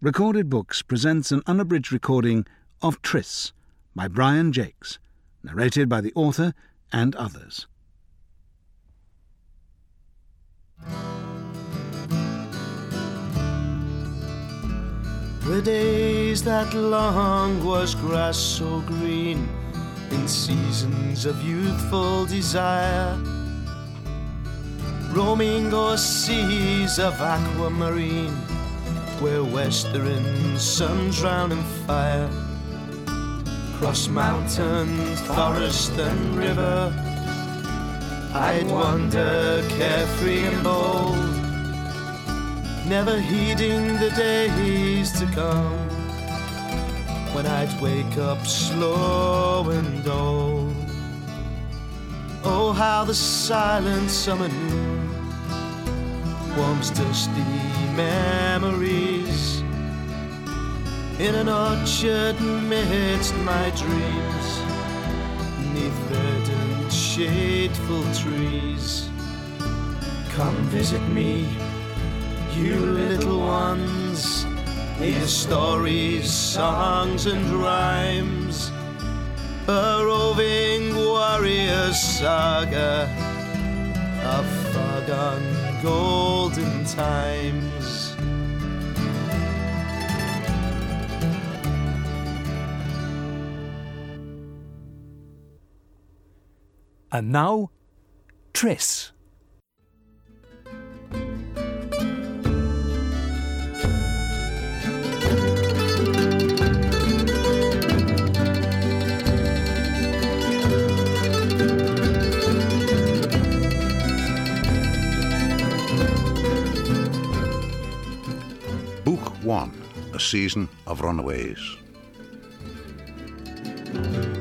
Recorded Books presents an unabridged recording of Tris by Brian Jakes, narrated by the author and others. The days that long was grass so green, in seasons of youthful desire, roaming o'er seas of aquamarine, where westering suns drown in fire. Cross mountain, forest and river, I'd wander carefree and bold, never heeding the days to come, when I'd wake up slow and old. Oh, how the silent summer noon warms dusty memories in an orchard midst my dreams, 'neath verdant shadeful trees. Come visit me, you little ones, hear stories, songs and rhymes, a roving warrior's saga of foregone golden times. And now, Tris. Book 1, A Season of Runaways.